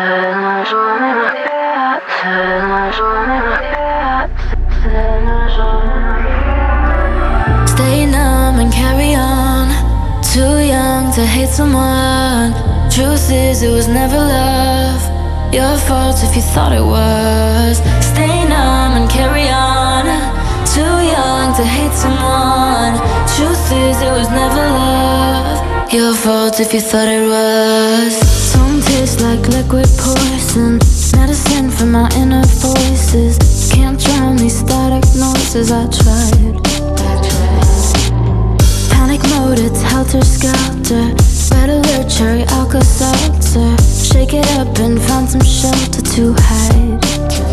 Stay numb and carry on. Too young to hate someone. Truth is, it was never love. Your fault if you thought it was. Stay numb and carry on. Too young to hate someone. Truth is, it was never love. Your fault if you thought it was. Tongue tastes like liquid poison. Medicine for my inner voices. Can't drown these static noises. I tried. Panic mode, it's helter-skelter. Red alert, cherry Alka-Seltzer. Shake it up and find some shelter to hide.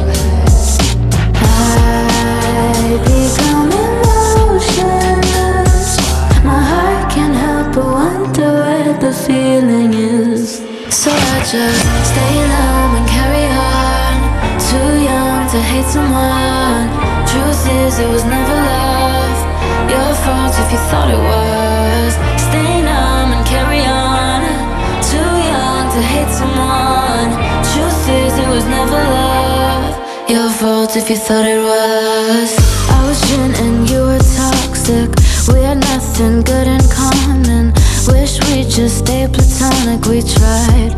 I become emotionless. My heart can't help but wonder where the feeling is. So I just stay numb and carry on. Too young to hate someone. Truth is, it was never love. Your fault if you thought it was. Stay numb and carry on. Too young to hate someone. Truth is, it was never love. Your fault if you thought it was. I was gin and you were toxic. We had nothing good in common. Wish we just stayed platonic. We tried.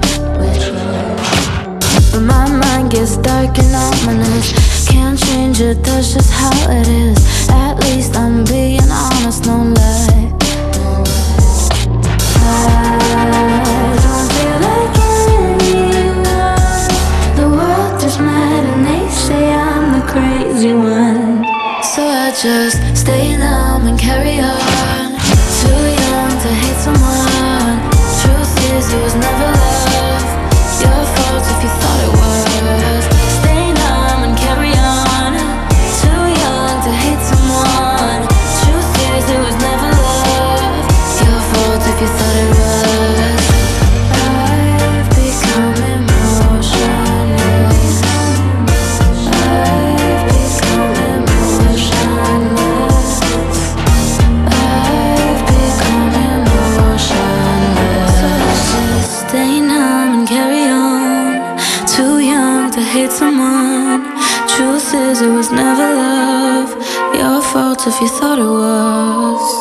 But my mind gets dark and ominous. Can't change it, that's just how it is. At least I'm being honest, no lie. I don't feel like anyone. The world is mad and they say I'm the crazy one. So I just stay numb and carry on. Too young to hate someone. Truth is, it was never love. Your fault if you thought it was. Stay numb and carry on. Too young to hate someone. Truth is, it was never love. Your fault if you thought it was. I've become emotionless. I've become emotionless. I've become emotionless. So stay numb and carry on. Too young to hate someone. Truth is, it was never love. Your fault if you thought it was.